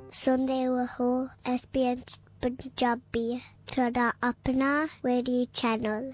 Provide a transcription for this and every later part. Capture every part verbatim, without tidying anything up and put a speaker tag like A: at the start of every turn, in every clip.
A: ਸੁਣਦੇ ਰਹੋ S B S Punjabi, ਤੁਹਾਡਾ ਆਪਣਾ ਰੇਡੀਓ ਚੈਨਲ।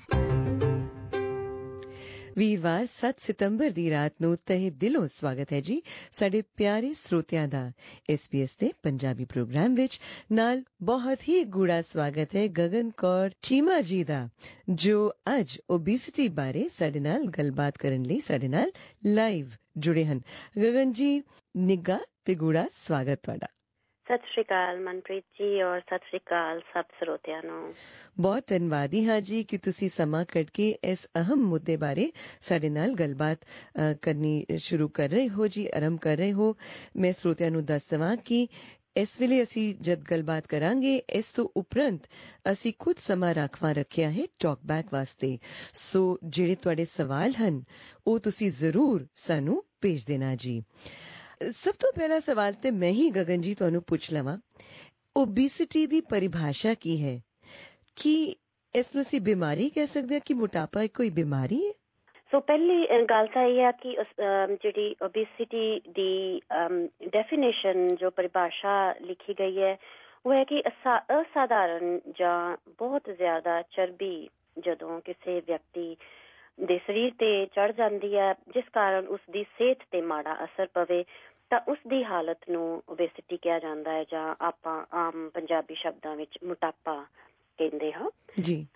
B: ਵੀਰਵਾਰ ਸੱਤ ਸਤੰਬਰ ਦੀ ਰਾਤ ਨੂੰ ਤਹਿ ਦਿਲੋਂ ਸਵਾਗਤ ਹੈ ਜੀ ਸਾਡੇ ਪਿਆਰੇ ਸਰੋਤਿਆਂ ਦਾ ਐਸ ਬੀ ਐਸ ਦੇ ਪੰਜਾਬੀ ਪ੍ਰੋਗਰਾਮ ਵਿੱਚ। ਨਾਲ ਬਹੁਤ ਹੀ ਗੂੜਾ ਸਵਾਗਤ ਹੈ ਗਗਨ ਕੌਰ ਚੀਮਾ ਜੀ ਦਾ, ਜੋ ਅੱਜ ਓਬੇਸਿਟੀ ਬਾਰੇ ਸਾਡੇ ਨਾਲ ਗੱਲਬਾਤ ਕਰਨ ਲਈ ਸਾਡੇ ਨਾਲ ਲਾਈਵ ਜੁੜੇ ਹਨ। ਗਗਨ ਜੀ, ਨਿੱਘਾ ਤੇ ਗੂੜਾ ਸਵਾਗਤ ਤੁਹਾਡਾ।
C: ਸਤਿ ਸ਼੍ਰੀ ਅਕਾਲ ਮਨਪ੍ਰੀਤ ਜੀ, ਔਰ ਸਤਿ ਸ਼੍ਰੀ ਅਕਾਲ ਸਭ ਸਰੋਤਿਆਂ ਨੂੰ। ਬਹੁਤ
B: ਧੰਨਵਾਦੀ ਹਾਂ ਜੀ ਕਿ ਤੁਸੀਂ ਸਮਾਂ ਕੱਢ ਕੇ ਇਸ ਅਹਿਮ ਮੁੱਦੇ ਬਾਰੇ ਸਾਡੇ ਨਾਲ ਗੱਲਬਾਤ ਕਰਨੀ ਸ਼ੁਰੂ ਕਰ ਰਹੇ ਹੋ ਜੀ, ਆਰੰਭ ਕਰ ਰਹੇ ਹੋ। ਮੈਂ ਸਰੋਤਿਆਂ ਨੂੰ ਦੱਸ ਦੇਵਾਂ ਕਿ ਇਸ ਵੇਲੇ ਅਸੀਂ ਜਦ ਗੱਲਬਾਤ ਕਰਾਂਗੇ, ਇਸ ਤੋਂ ਉਪਰੰਤ ਅਸੀਂ ਕੁਝ ਸਮਾਂ ਰਾਖਵਾਂ ਰੱਖਿਆ ਹੈ ਟਾਕਬੈਕ ਵਾਸਤੇ। ਸੋ ਜਿਹੜੇ ਤੁਹਾਡੇ ਸਵਾਲ ਹਨ ਉਹ ਤੁਸੀਂ ਜ਼ਰੂਰ ਸਾਨੂੰ ਭੇਜ ਦੇਣਾ ਜੀ। ਸਭ ਤੋਂ ਪਹਿਲਾ ਸਵਾਲ ਤੇ ਮੈਂ ਹੀ ਗਗਨ ਜੀ ਤੁਹਾਨੂੰ ਪੁੱਛ ਲਵਾਂ, ਓਬੇਸਿਟੀ ਦੀ ਪਰਿਭਾਸ਼ਾ ਕੀ ਹੈ? ਕੀ ਇਸ ਨੂੰ ਅਸੀਂ ਬਿਮਾਰੀ ਕਹਿ ਸਕਦੇ ਹਾਂ ਕਿ ਮੋਟਾਪਾ ਇੱਕ ਕੋਈ ਬਿਮਾਰੀ ਹੈ?
C: ਸੋ ਪਹਿਲੀ ਗੱਲ ਤਾਂ ਇਹ ਆ ਕਿ ਜਿਹੜੀ ਓਬੇਸਿਟੀ ਦੀ ਡੈਫੀਨੇਸ਼ਨ, ਜੋ ਪਰਿਭਾਸ਼ਾ ਲਿਖੀ ਗਈ ਹੈ, ਉਹ ਹੈ ਕਿ ਅਸਾਧਾਰਨ ਜਾਂ ਬਹੁਤ ਜ਼ਿਆਦਾ ਚਰਬੀ ਜਦੋਂ ਕਿਸੇ ਵਿਅਕਤੀ ਦੇ ਸਰੀਰ ਤੇ ਚੜ ਜਾਂਦੀ ਹੈ, ਜਿਸ ਕਾਰਨ ਉਸਦੀ ਸਿਹਤ ਤੇ ਮਾੜਾ ਅਸਰ ਪਵੇ, ਤਾਂ ਉਸਦੀ ਹਾਲਤ ਨੂੰ ਓਬੇਸਿਟੀ ਕਿਹਾ ਜਾਂਦਾ ਹੈ, ਜਾਂ ਆਪਾਂ ਆਮ ਪੰਜਾਬੀ ਸ਼ਬਦਾਂ ਵਿੱਚ ਮੋਟਾਪਾ ਕਹਿੰਦੇ ਹਾਂ
B: ਜੀ।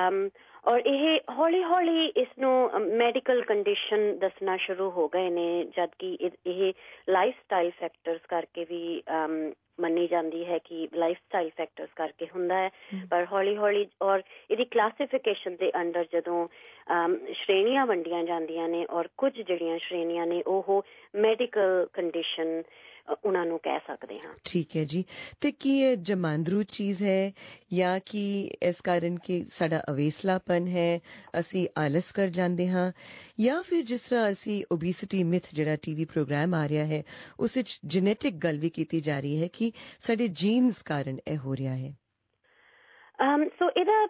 C: ਔਰ ਇਹ ਹੌਲੀ ਹੌਲੀ ਇਸਨੂੰ ਮੈਡੀਕਲ ਕੰਡੀਸ਼ਨ ਦੱਸਣਾ ਸ਼ੁਰੂ ਹੋ ਗਏ ਨੇ, ਜਦਕਿ ਇਹ ਲਾਈਫ ਸਟਾਈਲ ਫੈਕਟਰਸ ਕਰਕੇ ਵੀ ਮੰਨੀ ਜਾਂਦੀ ਹੈ ਕਿ ਲਾਈਫ ਸਟਾਈਲ ਫੈਕਟਰਸ ਕਰਕੇ ਹੁੰਦਾ ਹੈ। ਪਰ ਹੌਲੀ ਹੌਲੀ ਔਰ ਇਹਦੀ ਕਲਾਸੀਫਿਕੇਸ਼ਨ ਦੇ ਅੰਡਰ ਜਦੋਂ ਸ਼੍ਰੇਣੀਆਂ ਵੰਡੀਆਂ ਜਾਂਦੀਆਂ ਨੇ, ਔਰ ਕੁਝ ਜਿਹੜੀਆਂ ਸ਼੍ਰੇਣੀਆਂ ਨੇ ਉਹ ਮੈਡੀਕਲ ਕੰਡੀਸ਼ਨ ਉਹਨਾਂ ਨੂੰ ਕਹਿ ਸਕਦੇ ਹਾਂ।
B: ਠੀਕ ਹੈ ਜੀ। ਤੇ ਕੀ ਇਹ ਜਮਾਂਦਰੂ ਚੀਜ਼ ਹੈ, ਜਾਂ ਕਿ ਇਸ ਕਾਰਨ ਕਿ ਸਾਡਾ ਅਵੇਸਲਾਪਨ ਹੈ, ਅਸੀਂ ਆਲਸ ਕਰ ਜਾਂਦੇ ਹਾਂ, ਜਾਂ ਫਿਰ ਜਿਸ ਤਰ੍ਹਾਂ ਅਸੀਂ ਓਬੇਸਿਟੀ ਮਿਥ ਜਿਹੜਾ ਟੀਵੀ ਪ੍ਰੋਗਰਾਮ ਆ ਰਿਹਾ ਹੈ ਉਸ ਵਿੱਚ ਜੈਨੇਟਿਕ ਗੱਲ ਵੀ ਕੀਤੀ ਜਾ ਰਹੀ ਹੈ ਕਿ ਸਾਡੇ ਜੀਨਸ ਕਾਰਨ ਇਹ ਹੋ ਰਿਹਾ ਹੈ?
C: ਸੋ ਇਹਦਾ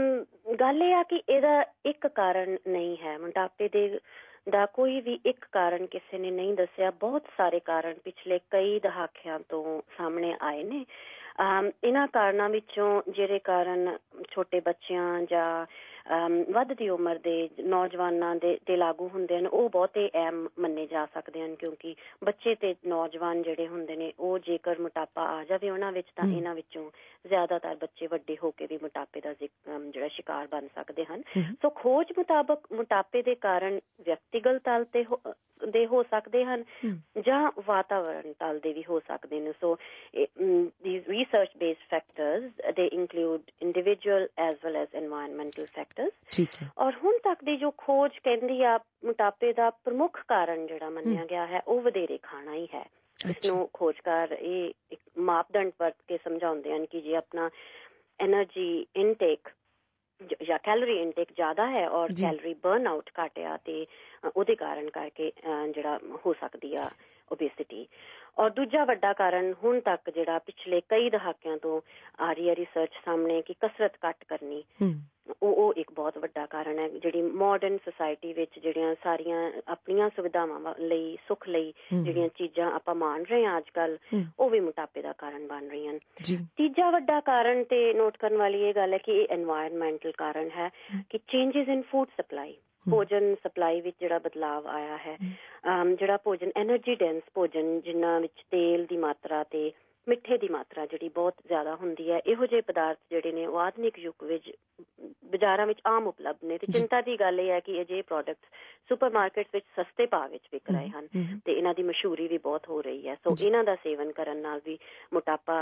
C: ਗੱਲ ਇਹ ਆ ਕਿ ਇਹਦਾ ਇੱਕ ਕਾਰਨ ਨਹੀਂ ਹੈ। ਮੋਟਾਪੇ ਦੇ ਦਾ ਕੋਈ ਵੀ ਇੱਕ ਕਾਰਨ ਕਿਸੇ ਨੇ ਨਹੀਂ ਦੱਸਿਆ। ਬਹੁਤ ਸਾਰੇ ਕਾਰਨ ਪਿਛਲੇ ਕਈ ਦਹਾਕਿਆਂ ਤੋਂ ਸਾਹਮਣੇ ਆਏ ਨੇ। ਇਹਨਾਂ ਕਾਰਨਾਂ ਵਿੱਚੋਂ ਜਿਹੜੇ ਕਾਰਨ ਛੋਟੇ ਬੱਚਿਆਂ ਜਾਂ ਵੱਧਦੀ ਉਮਰ ਦੇ ਨੌਜਵਾਨਾਂ ਦੇ ਤੇ ਲਾਗੂ ਹੁੰਦੇ ਹਨ, ਉਹ ਬਹੁਤੇ ਅਹਿਮ ਮੰਨੇ ਜਾ ਸਕਦੇ ਹਨ, ਕਿਉਂਕਿ ਬੱਚੇ ਤੇ ਨੌਜਵਾਨ ਜਿਹੜੇ ਹੁੰਦੇ ਨੇ ਉਹ ਜੇਕਰ ਮੋਟਾਪਾ ਆ ਜਾਵੇ ਉਹਨਾਂ ਵਿੱਚ, ਤਾਂ ਇਹਨਾਂ ਵਿੱਚੋਂ ਜ਼ਿਆਦਾਤਰ ਬੱਚੇ ਵੱਡੇ ਹੋ ਕੇ ਵੀ ਮੋਟਾਪੇ ਦਾ ਜਿਹੜਾ ਸ਼ਿਕਾਰ ਬਣ ਸਕਦੇ ਹਨ। ਸੋ ਖੋਜ ਮੁਤਾਬਕ ਮੋਟਾਪੇ ਦੇ ਕਾਰਨ ਵਿਅਕਤੀਗਤ ਤਲ ਤੇ ਦੇ ਹੋ ਸਕਦੇ ਹਨ ਜਾਂ ਵਾਤਾਵਰਣ ਤਲ ਦੇ ਵੀ ਹੋ ਸਕਦੇ ਨੇ। ਸੋ these research based factors, they include individual as well as environmental factors। ਔਰ ਹੁਣ ਤੱਕ ਦੀ ਜੋ ਖੋਜ ਕਹਿੰਦੀ ਆ ਮੋਟਾਪੇ ਦਾ ਪ੍ਰਮੁੱਖ ਕਾਰਨ ਜਿਹੜਾ ਮੰਨਿਆ ਗਿਆ ਹੈ ਉਹ ਵਧੇਰੇ ਖਾਣਾ ਹੀ ਹੈ। ਇਸਨੂੰ ਖੋਜਕਾਰ ਇਹ ਇੱਕ ਮਾਪਦੰਡ ਵਰਤ ਕੇ ਸਮਝਾਉਂਦੇ ਹਨ ਕਿ ਜੇ ਆਪਣਾ ਐਨਰਜੀ ਇਨਟੇਕ ਜਾਂ ਕੈਲੋਰੀ ਇਨਟੇਕ ਜ਼ਿਆਦਾ ਹੈ ਔਰ ਕੈਲੋਰੀ ਬਰਨ ਆਊਟ ਘੱਟ ਆ, ਤੇ ਉਹਦੇ ਕਾਰਨ ਕਰਕੇ ਜਿਹੜਾ ਹੋ ਸਕਦੀ ਆ ਓਬੇਸਿਟੀ। ਔਰ ਦੂਜਾ ਵੱਡਾ ਕਾਰਨ ਹੁਣ ਤੱਕ ਜਿਹੜਾ ਪਿਛਲੇ ਕਈ ਦਹਾਕਿਆਂ ਤੋਂ ਆ ਰਹੀ ਹੈ ਰਿਸਰਚ ਸਾਹਮਣੇ ਕਿ ਕਸਰਤ ਘੱਟ ਕਰਨੀ, ਉਹ ਉਹ ਇੱਕ ਬਹੁਤ ਵੱਡਾ ਕਾਰਨ ਹੈ। ਜਿਹੜੀ ਮਾਡਰਨ ਸੁਸਾਇਟੀ ਵਿੱਚ ਜਿਹੜੀਆਂ ਸਾਰੀਆਂ ਆਪਣੀਆਂ ਸੁਵਿਧਾਵਾਂ ਲਈ, ਸੁੱਖ ਲਈ ਜਿਹੜੀਆਂ ਚੀਜ਼ਾਂ ਆਪਾਂ ਮਾਣ ਰਹੇ ਹਾਂ ਅੱਜ ਕੱਲ, ਉਹ ਵੀ ਮੋਟਾਪੇ ਦਾ ਕਾਰਨ ਬਣ ਰਹੀਆਂ ਹਨ। ਤੀਜਾ ਵੱਡਾ ਕਾਰਨ ਤੇ ਨੋਟ ਕਰਨ ਵਾਲੀ ਇਹ ਗੱਲ ਹੈ ਕਿ ਇਹ ਐਨਵਾਇਰਨਮੈਂਟਲ ਕਾਰਨ ਹੈ ਕਿ ਚੇਂਜਿਸ ਇਨ ਫੂਡ ਸਪਲਾਈ, ਭੋਜਨ ਸਪਲਾਈ ਵਿੱਚ ਜਿਹੜਾ ਬਦਲਾਵ ਆਇਆ ਹੈ। ਜਿਹੜਾ ਭੋਜਨ ਐਨਰਜੀ ਡੈਂਸ ਭੋਜਨ, ਜਿਨ੍ਹਾਂ ਵਿੱਚ ਤੇਲ ਦੀ ਮਾਤਰਾ ਤੇ ਮਿੱਠੇ ਦੀ ਮਾਤਰਾ ਜਿਹੜੀ ਬਹੁਤ ਜ਼ਿਆਦਾ ਹੁੰਦੀ ਹੈ, ਇਹੋ ਜਿਹੇ ਪਦਾਰਥ ਜਿਹੜੇ ਨੇ ਉਹ ਆਧੁਨਿਕ ਯੁੱਗ ਵਿੱਚ ਬਾਜ਼ਾਰਾਂ ਵਿੱਚ ਆਮ ਉਪਲਬਧ ਨੇ। ਤੇ ਚਿੰਤਾ ਦੀ ਗੱਲ ਇਹ ਹੈ ਕਿ ਅਜਿਹੇ ਪ੍ਰੋਡਕਟ ਸੁਪਰ ਮਾਰਕੀਟ ਵਿੱਚ ਸਸਤੇ ਭਾਅ ਵਿੱਚ ਵਿਕ ਰਹੇ ਹਨ ਤੇ ਇਹਨਾਂ ਦੀ ਮਸ਼ਹੂਰੀ ਵੀ ਬਹੁਤ ਹੋ ਰਹੀ ਹੈ। ਸੋ ਇਹਨਾਂ ਦਾ ਸੇਵਨ ਕਰਨ ਨਾਲ ਵੀ ਮੋਟਾਪਾ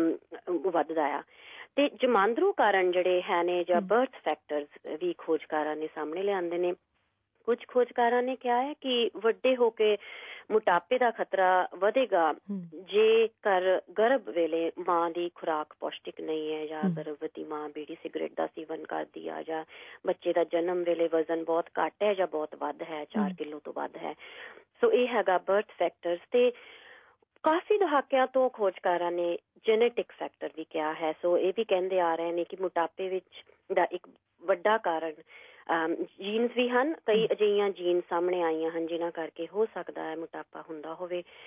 C: ਵੱਧਦਾ ਆ। ਤੇ ਜਮਾਂਦਰੂ ਕਾਰਨ ਜਿਹੜੇ ਹੈ ਨੇ ਜਾਂ ਬਰਥ ਫੈਕਟਰਸ ਵੀ ਖੋਜਕਾਰਾਂ ਨੇ ਸਾਹਮਣੇ ਲਿਆਂਦੇ ਨੇ। ਕੁਝ ਖੋਜਕਾਰਾਂ ਨੇ ਕਿਹਾ ਹੈ ਕਿ ਵੱਡੇ ਹੋ ਕੇ ਮੋਟਾਪੇ ਦਾ ਖਤਰਾ ਵਧੇਗਾ ਜੇਕਰ ਗਰਭ ਵੇਲੇ ਮਾਂ ਦੀ ਖੁਰਾਕ ਪੌਸ਼ਟਿਕ ਨਹੀਂ ਹੈ, ਜਾਂ ਗਰਭਵਤੀ ਮਾਂ ਬੀੜੀ ਸਿਗਰਟ ਦਾ ਸੇਵਨ ਕਰਦੀ ਆ, ਜਾਂ ਬੱਚੇ ਦਾ ਜਨਮ ਵੇਲੇ ਵਜ਼ਨ ਬਹੁਤ ਘੱਟ ਹੈ ਜਾਂ ਬਹੁਤ ਵੱਧ ਹੈ, ਚਾਰ ਕਿਲੋ ਤੋਂ ਵੱਧ ਹੈ। ਸੋ ਇਹ ਹੈਗਾ ਬਰਥ ਫੈਕਟਰਸ। ਤੇ ਕਾਫੀ ਦਹਾਕਿਆਂ ਤੋਂ ਖੋਜਕਾਰਾਂ ਨੇ ਜੈਨੇਟਿਕ ਫੈਕਟਰ ਵੀ ਕਿਹਾ ਹੈ। ਸੋ ਇਹ ਵੀ ਕਹਿੰਦੇ ਆ ਰਹੇ ਨੇ ਕਿ ਮੋਟਾਪੇ ਵਿੱਚ ਦਾ ਇੱਕ ਵੱਡਾ ਕਾਰਨ ਜੀਨਸ ਵੀ ਹਨ। ਕਈ ਅਜਿਹੀਆਂ ਜੀਨ ਸਾਹਮਣੇ ਆਈਆਂ ਹਨ ਜਿਨ੍ਹਾਂ ਕਰਕੇ ਹੋ ਸਕਦਾ ਹੈ ਮੋਟਾਪਾ ਹੁੰਦਾ ਹੋਵੇ।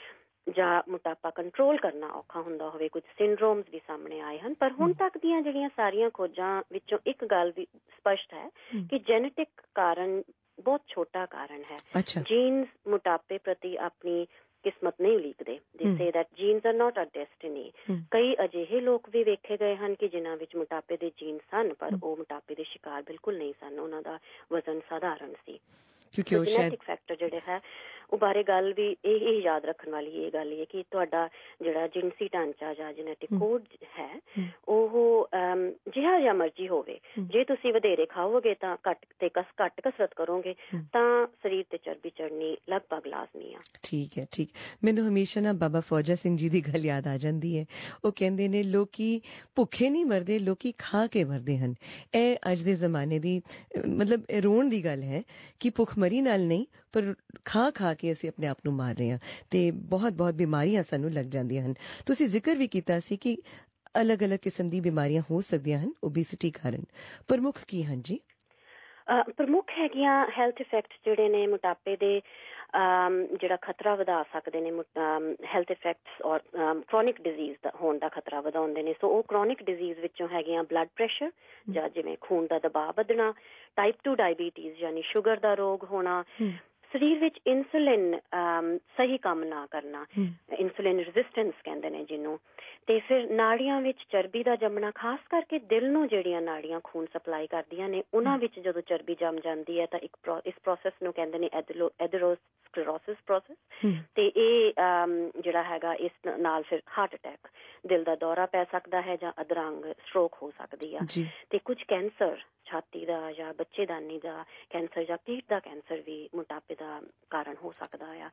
C: ਜਾਂ ਮੋਟਾਪਾ ਕੰਟਰੋਲ ਕਰਨਾ ਔਖਾ ਹੁੰਦਾ ਹੋਵੇ, ਕੁਝ ਸਿੰਡਰੋਮਸ ਵੀ ਸਾਹਮਣੇ ਆਏ ਹਨ। ਪਰ ਹੁਣ ਤੱਕ ਦੀਆਂ ਜਿਹੜੀਆਂ ਸਾਰੀਆਂ ਖੋਜਾਂ ਵਿੱਚੋਂ ਇੱਕ ਗੱਲ ਵੀ ਸਪਸ਼ਟ ਹੈ ਕਿ ਜੈਨੇਟਿਕ ਕਾਰਨ ਬਹੁਤ ਛੋਟਾ ਕਾਰਨ ਹੈ। ਜੀਨਸ ਮੋਟਾਪੇ ਪ੍ਰਤੀ ਆਪਣੀ ਕਿਸਮਤ ਨਹੀਂ ਉਲੀਕਦੇ। They say that genes are not a destiny. ਕਈ ਅਜਿਹੇ ਲੋਕ ਵੀ ਵੇਖੇ ਗਏ ਹਨ ਕਿ ਜਿਨ੍ਹਾਂ ਵਿੱਚ ਮੋਟਾਪੇ ਦੇ ਜੀਨ ਸਨ, ਪਰ ਉਹ ਮੋਟਾਪੇ ਦੇ ਸ਼ਿਕਾਰ ਬਿਲਕੁਲ ਨਹੀਂ ਸਨ, ਉਹਨਾਂ ਦਾ ਵਜ਼ਨ ਸਾਧਾਰਨ ਸੀ।
B: ਕਿਉਂਕਿ ਉਹ
C: ਜੈਨੇਟਿਕ ਫੈਕਟਰ ਜਿਹੜੇ ਹੈ ਉਹ ਬਾਰੇ ਗੱਲ ਵੀ ਇਹ ਹੀ ਯਾਦ ਰੱਖਣ ਵਾਲੀ ਇਹ ਗੱਲ ਹੈ ਕਿ ਤੁਹਾਡਾ ਜਿਹੜਾ ਜਿਨਸੀ ਢਾਂਚਾ ਜਾਂ ਜੈਨੇਟਿਕ ਕੋਡ ਹੈ ਉਹ ਜਿਹਾ ਜਿਹਾ ਮਰਜ਼ੀ ਹੋਵੇ, ਜੇ ਤੁਸੀਂ ਵਧੇਰੇ ਖਾਓਗੇ ਤਾਂ ਘੱਟ ਤੇ ਕਸ ਘੱਟ ਕਸਰਤ ਕਰੋਗੇ ਤਾਂ ਸਰੀਰ ਤੇ ਚਰਬੀ ਚੜ੍ਹਨੀ ਲਗਭਗ ਲਾਜ਼ਮੀ ਆ।
B: ਠੀਕ ਹੈ, ਠੀਕ। ਮੈਨੂੰ ਹਮੇਸ਼ਾ ਨਾ ਬਾਬਾ ਫੌਜਾ ਸਿੰਘ ਜੀ ਦੀ ਗੱਲ ਯਾਦ ਆ ਜਾਂਦੀ ਹੈ। ਉਹ ਕਹਿੰਦੇ ਨੇ ਲੋਕੀ ਭੁੱਖੇ ਨਹੀਂ ਮਰਦੇ, ਲੋਕੀ ਖਾ ਕੇ ਮਰਦੇ ਹਨ। ਇਹ ਅੱਜ ਦੇ ਜ਼ਮਾਨੇ ਦੀ ਮਤਲਬ ਰੋਣ ਦੀ ਗੱਲ ਹੈ ਕਿ ਭੁੱਖਮਰੀ ਨਾਲ ਨਹੀਂ, ਪਰ ਖਾ ਖਾ ਕੇ ਅਸੀਂ ਆਪਣੇ ਆਪ ਨੂੰ ਮਾਰ ਰਹੇ ਹਾਂ ਤੇ ਬਹੁਤ ਬਹੁਤ ਬਿਮਾਰੀਆਂ ਸਾਨੂੰ ਲੱਗ ਜਾਂਦੀਆਂ ਹਨ। ਤੁਸੀਂ ਜ਼ਿਕਰ ਵੀ ਕੀਤਾ ਸੀ ਕਿ ਅਲੱਗ-ਅਲੱਗ ਕਿਸਮ ਦੀ ਬਿਮਾਰੀਆਂ ਹੋ ਸਕਦੀਆਂ ਹਨ ਓਬੇਸਿਟੀ ਕਾਰਨ। ਪ੍ਰਮੁੱਖ ਕੀ ਹਨ ਜੀ?
C: ਪ੍ਰਮੁੱਖ ਹੈਗੀਆਂ ਹੈਲਥ ਇਫੈਕਟਸ ਜਿਹੜੇ ਨੇ ਮੋਟਾਪੇ ਦੇ, ਜਿਹੜਾ ਖਤਰਾ ਵਧਾ ਸਕਦੇ ਨੇ। ਹੈਲਥ ਇਫੈਕਟਸ ਔਰ ਕ੍ਰੋਨਿਕ ਡਿਜ਼ੀਜ਼ ਦਾ ਹੋਣ ਦਾ ਖਤਰਾ ਵਧਾਉਂਦੇ ਨੇ। ਸੋ ਉਹ ਕ੍ਰੋਨਿਕ ਡਿਜ਼ੀਜ਼ ਵਿੱਚੋਂ ਹੈਗੀਆਂ ਬਲੱਡ ਪ੍ਰੈਸ਼ਰ ਜਾਂ ਜਿਵੇਂ ਖੂਨ ਦਾ ਦਬਾਅ ਵਧਣਾ, ਟਾਈਪ ਟੂ ਡਾਇਬੀਟੀਜ਼ ਯਾਨੀ ਸ਼ੂਗਰ ਦਾ ਰੋਗ ਹੋਣਾ, ਸਰੀਰ ਵਿੱਚ ਇਨਸੂਲਿਨ ਸਹੀ ਕੰਮ ਨਾ ਕਰਨਾ, ਇਨਸੂਲਿਨ ਰੈਜ਼ਿਸਟੈਂਸ ਕਹਿੰਦੇ ਨੇ ਜਿਹਨੂੰ, ਤੇ ਫਿਰ ਨਾੜੀਆਂ ਵਿੱਚ ਚਰਬੀ ਦਾ ਜੰਮਣਾ, ਖਾਸ ਕਰਕੇ ਦਿਲ ਨੂੰ ਜਿਹੜੀਆਂ ਨਾੜੀਆਂ ਖੂਨ ਸਪਲਾਈ ਕਰਦੀਆਂ ਨੇ ਉਹਨਾਂ ਵਿੱਚ ਜਦੋਂ ਚਰਬੀ ਜੰਮ ਜਾਂਦੀ ਹੈ ਤਾਂ ਇੱਕ ਇਸ ਪ੍ਰੋਸੈਸ ਨੂੰ ਕਹਿੰਦੇ ਨੇ ਐਥੇਰੋਸਕਲੇਰੋਸਿਸ ਪ੍ਰੋਸੈਸ। ਤੇ ਇਹ ਜਿਹੜਾ ਹੈਗਾ ਇਸ ਨਾਲ ਫਿਰ ਹਾਰਟ ਅਟੈਕ, ਦਿਲ ਦਾ ਦੌਰਾ ਪੈ ਸਕਦਾ ਹੈ ਜਾਂ ਅਧਰੰਗ ਸਟ੍ਰੋਕ ਹੋ ਸਕਦੀ ਆ। ਤੇ ਕੁਝ ਕੈਂਸਰ, ਛਾਤੀ ਦਾ ਜਾਂ ਬੱਚੇਦਾਨੀ ਦਾ ਕੈਂਸਰ ਜਾਂ ਪੇਟ ਦਾ ਕੈਂਸਰ ਵੀ ਮੋਟਾਪੇ ਦਾ ਕਾਰਨ ਹੋ ਸਕਦਾ ਆ।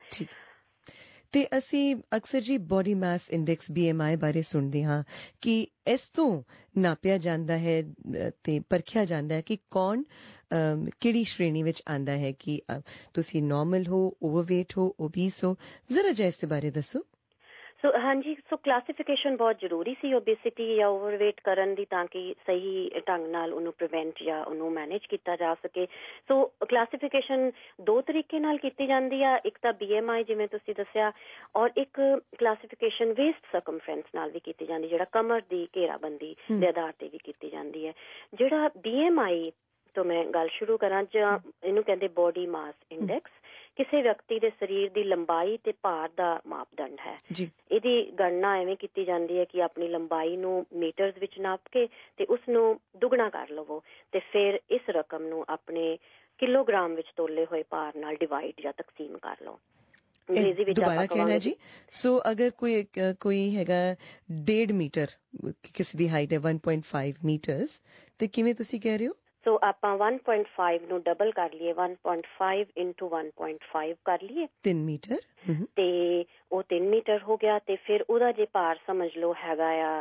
B: ਤੇ ਅਸੀਂ ਅਕਸਰ ਜੀ body mass index B M I ਬਾਰੇ ਸੁਣਦੇ ਹਾਂ ਕਿ ਇਸ ਤੋਂ ਨਾਪਿਆ ਜਾਂਦਾ ਹੈ ਤੇ ਪਰਖਿਆ ਜਾਂਦਾ ਹੈ ਕਿ ਕੌਣ ਕਿਹੜੀ ਸ਼੍ਰੇਣੀ ਵਿੱਚ ਆਉਂਦਾ ਹੈ, ਕਿ ਤੁਸੀਂ ਨਾਰਮਲ ਹੋ, ਓਵਰਵੇਟ ਹੋ, ਓਬੀਸ ਹੋ। ਜ਼ਰਾ ਜਿਹਾ ਇਸ ਦੇ ਬਾਰੇ ਦੱਸੋ।
C: ਸੋ ਹਾਂਜੀ, ਸੋ ਕਲਾਸੀਫਿਕੇਸ਼ਨ ਬਹੁਤ ਜ਼ਰੂਰੀ ਸੀ ਓਬੇਸਿਟੀ ਜਾਂ ਓਵਰਵੇਟ ਕਰਨ ਦੀ, ਤਾਂ ਕਿ ਸਹੀ ਢੰਗ ਨਾਲ ਉਹਨੂੰ ਪ੍ਰੀਵੈਂਟ ਜਾਂ ਉਹਨੂੰ ਮੈਨੇਜ ਕੀਤਾ ਜਾ ਸਕੇ। ਸੋ ਕਲਾਸੀਫਿਕੇਸ਼ਨ ਦੋ ਤਰੀਕੇ ਨਾਲ ਕੀਤੀ ਜਾਂਦੀ ਆ, ਇੱਕ ਤਾਂ ਬੀ ਐਮ ਆਈ ਜਿਵੇਂ ਤੁਸੀਂ ਦੱਸਿਆ, ਔਰ ਇੱਕ ਕਲਾਸੀਫਿਕੇਸ਼ਨ ਵੇਸਟ ਸਰਕਮਫਰੈਂਸ ਨਾਲ ਵੀ ਕੀਤੀ ਜਾਂਦੀ, ਜਿਹੜਾ ਕਮਰ ਦੀ ਘੇਰਾਬੰਦੀ ਦੇ ਆਧਾਰ ਤੇ ਵੀ ਕੀਤੀ ਜਾਂਦੀ ਹੈ। ਜਿਹੜਾ ਬੀ ਐਮ ਆਈ ਤੋਂ ਮੈਂ ਗੱਲ ਸ਼ੁਰੂ ਕਰਾਂ, ਜਾਂ ਇਹਨੂੰ ਕਹਿੰਦੇ ਬੋਡੀ ਮਾਸ ਇੰਡੈਕਸ, ਕਿਸੇ ਵਿਅਕਤੀ ਦੇ ਸਰੀਰ ਦੀ ਲੰਬਾਈ ਤੇ ਭਾਰ ਦਾ ਮਾਪਦੰਡ ਹੈ। ਇਹਦੀ ਗਣਨਾ ਐਵੇਂ ਕੀਤੀ ਜਾਂਦੀ ਹੈ ਕਿ ਆਪਣੀ ਲੰਬਾਈ ਨੂੰ ਮੀਟਰਸ ਵਿੱਚ ਨਾਪ ਕੇ ਤੇ ਉਸਨੂੰ ਦੁੱਗਣਾ ਕਰ ਲਵੋ ਤੇ ਫਿਰ ਇਸ ਰਕਮ ਨੂੰ ਆਪਣੇ ਕਿਲੋਗ੍ਰਾਮ ਵਿੱਚ ਤੋਲੇ ਹੋਏ ਭਾਰ ਨਾਲ ਡਿਵਾਈਡ ਜਾਂ ਤਕਸੀਮ ਕਰ ਲਓ। ਅੰਗਰੇਜ਼ੀ ਵਿੱਚ
B: ਦੁਬਾਰਾ ਕਹਿਣਾ ਜੀ। ਸੋ ਅਗਰ ਕੋਈ ਕੋਈ ਹੈਗਾ ਡੇਢ ਮੀਟਰ, ਕਿਸੇ ਦੀ ਹਾਈਟ ਹੈ one point five ਮੀਟਰਸ, ਤੇ ਕਿਵੇਂ ਤੁਸੀਂ ਕਹਿ ਰਹੇ ਹੋ?
C: ਸੋ ਆਪਾਂ one point five ਨੂੰ ਡਬਲ ਕਰ ਲਈਏ, one point five into one point five ਕਰ ਲਈਏ,
B: ਤਿੰਨ ਮੀਟਰ,
C: ਤੇ ਉਹ ਤਿੰਨ ਮੀਟਰ ਹੋ ਗਿਆ। ਤੇ ਫਿਰ ਉਹਦਾ ਜੇ ਭਾਰ ਸਮਝ ਲਓ ਹੈਗਾ ਆ,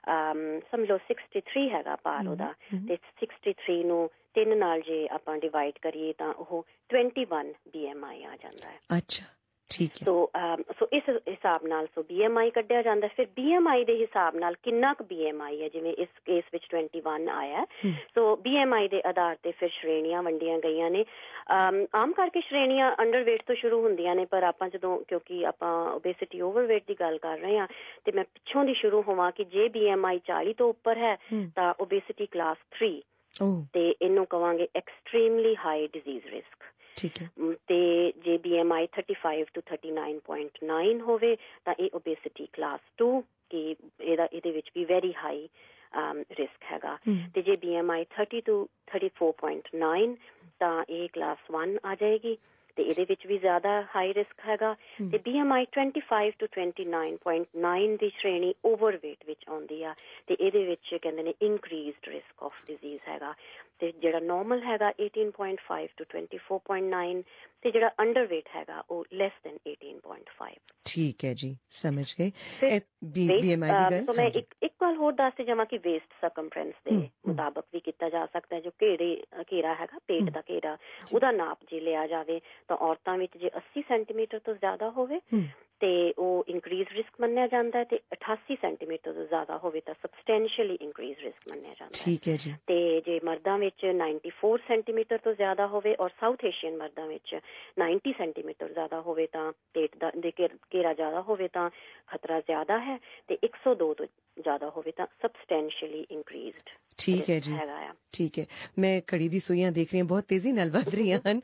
C: ਸਮਝ ਲਓ sixty three ਹੈਗਾ ਭਾਰ ਉਹਦਾ, ਤੇ sixty three ਨੂੰ ਤਿੰਨ ਨਾਲ ਜੇ ਆਪਾਂ ਡਿਵਾਈਡ ਕਰੀਏ ਤਾਂ ਉਹ twenty-one B M I ਆ ਜਾਂਦਾ ਹੈ।
B: ਅੱਛਾ, ਠੀਕ ਹੈ।
C: ਸੋ ਸੋ ਇਸ ਹਿਸਾਬ ਨਾਲ ਸੋ ਬੀ ਐਮ ਆਈ ਕੱਢਿਆ ਜਾਂਦਾ। ਫਿਰ ਬੀ ਐਮ ਆਈ ਦੇ ਹਿਸਾਬ ਨਾਲ ਕਿੰਨਾ ਕੁ ਬੀ ਐਮ ਆਈ ਹੈ, ਜਿਵੇਂ ਇਸ ਕੇਸ ਵਿੱਚ twenty-one ਆਇਆ, ਸੋ ਬੀ ਐਮ ਆਈ ਦੇ ਆਧਾਰ ਤੇ ਫਿਰ ਸ਼੍ਰੇਣੀਆਂ ਵੰਡੀਆਂ ਗਈਆਂ ਨੇ। ਆਮ ਕਰਕੇ ਸ਼੍ਰੇਣੀਆਂ ਅੰਡਰਵੇਟ ਤੋਂ ਸ਼ੁਰੂ ਹੁੰਦੀਆਂ ਨੇ, ਪਰ ਆਪਾਂ ਜਦੋਂ, ਕਿਉਂਕਿ ਆਪਾਂ ਓਬੇਸਿਟੀ ਓਵਰਵੇਟ ਦੀ ਗੱਲ ਕਰ ਰਹੇ ਹਾਂ, ਤੇ ਮੈਂ ਪਿੱਛੋਂ ਦੀ ਸ਼ੁਰੂ ਹੋਵਾਂ ਕਿ ਜੇ ਬੀ ਐਮ ਆਈ ਚਾਲੀ ਤੋਂ ਉੱਪਰ ਹੈ ਤਾਂ ਓਬੇਸਿਟੀ ਕਲਾਸ ਥ੍ਰੀ, ਤੇ ਇਹਨੂੰ ਕਵਾਂਗੇ ਐਕਸਟ੍ਰੀਮਲੀ ਹਾਈ ਡਿਜ਼ੀਜ਼ ਰਿਸਕ।
B: ਠੀਕ ਹੈ।
C: ਤੇ ਜੇ B M I thirty-five to thirty-nine point nine ਹੋਵੇ ਤਾਂ ਇਹ ਓਬੇਸਿਟੀ ਕਲਾਸ ਟੂ, ਕਿ ਇਹਦਾ ਇਹਦੇ ਵਿੱਚ ਵੀ ਵੈਰੀ ਹਾਈ ਰਿਸਕ ਹੈਗਾ। ਤੇ ਜੇ B M I thirty to thirty-four point nine ਤਾਂ ਇਹ ਕਲਾਸ ਵਨ ਆ ਜਾਏਗੀ, ਤੇ ਇਹਦੇ ਵਿੱਚ ਵੀ ਜ਼ਿਆਦਾ ਹਾਈ ਰਿਸਕ ਹੈਗਾ। ਤੇ B M I twenty-five to twenty-nine point nine ਦੀ ਸ਼੍ਰੇਣੀ ਓਵਰਵੇਟ ਵਿੱਚ ਆਉਂਦੀ ਆ, ਤੇ ਇਹਦੇ ਵਿੱਚ ਕਹਿੰਦੇ ਨੇ ਇਨਕਰੀਜ਼ਡ ਰਿਸਕ ਆਫ ਡਿਜ਼ੀਜ਼ ਹੈਗਾ। ਤੇ ਜਿਹੜਾ ਨੋਰਮਲ ਹੈਗਾ eighteen point five to twenty-four point nine, ਤੇ ਜਿਹੜਾ ਅੰਡਰਵੇਟ ਹੈਗਾ ਉਹ less than eighteen point five।
B: ਠੀਕ ਹੈ ਜੀ, ਸਮਝ ਗਏ। ਬੀ ਐਮ ਆਈ ਦੀ ਗੱਲ।
C: ਮੈਂ ਇੱਕ ਇੱਕ ਗੱਲ ਹੋਰ ਦੱਸ ਜਾਵਾਂ ਕਿ ਵੇਸਟ ਸਰਕਮਫਰੈਂਸ ਦੇ ਮੁਤਾਬਕ ਵੀ ਕੀਤਾ ਜਾ ਸਕਦਾ ਹੈ। ਜੋ ਘੇਰੇ ਘੇਰਾ ਹੈਗਾ, ਪੇਟ ਦਾ ਘੇਰਾ, ਉਹਦਾ ਨਾਪ ਜੇ ਲਿਆ ਜਾਵੇ ਤਾਂ ਔਰਤਾਂ ਵਿੱਚ ਜੇ ਅੱਸੀ ਸੈਂਟੀਮੀਟਰ ਤੋਂ ਜ਼ਿਆਦਾ ਹੋਵੇ ਤੇ ਉਹ ਇੰਕਰੀਜ਼ ਰਿਸਕ ਮੰਨਿਆ ਜਾਂਦਾ ਹੈ, ਤੇ ਅਠਾਸੀ ਸੈਂਟੀਮੀਟਰ ਤੋਂ ਜ਼ਿਆਦਾ ਹੋਵੇ ਤਾਂ ਸਬਸਟੈਂਸ਼ੀਅਲੀ ਇੰਕਰੀਜ਼ ਰਿਸਕ ਮੰਨਿਆ ਜਾਂਦਾ ਹੈ।
B: ਠੀਕ ਹੈ ਜੀ।
C: ਤੇ ਜੇ ਮਰਦਾਂ ਵਿੱਚ ਚੌਰਾਨਵੇਂ ਸੈਂਟੀਮੀਟਰ ਤੋਂ ਜ਼ਿਆਦਾ ਹੋਵੇ ਔਰ ਸਾਊਥ ਏਸ਼ੀਅਨ ਮਰਦਾਂ ਵਿੱਚ ਨੱਬੇ ਸੈਂਟੀਮੀਟਰ ਜ਼ਿਆਦਾ ਹੋਵੇ ਤਾਂ ਪੇਟ ਦਾ ਦੇ ਘੇਰਾ ਜ਼ਿਆਦਾ ਹੋਵੇ ਤਾਂ ਖਤਰਾ ਜ਼ਿਆਦਾ ਹੈ, ਤੇ ਇੱਕ ਸੌ ਦੋ ਤੋਂ ਜ਼ਿਆਦਾ ਹੋਵੇ ਤਾਂ ਸਬਸਟੈਂਸ਼ੀਅਲੀ ਇੰਕਰੀਜ਼ਡ।
B: ਠੀਕ ਹੈ ਜੀ, ਠੀਕ ਹੈ। ਮੈਂ ਘੜੀ ਦੀ ਸੂਈਆਂ ਦੇਖ ਰਹੀ ਹਾਂ, ਬਹੁਤ ਤੇਜ਼ੀ ਨਾਲ ਵੱਧ ਰਹੀਆਂ ਹਨ।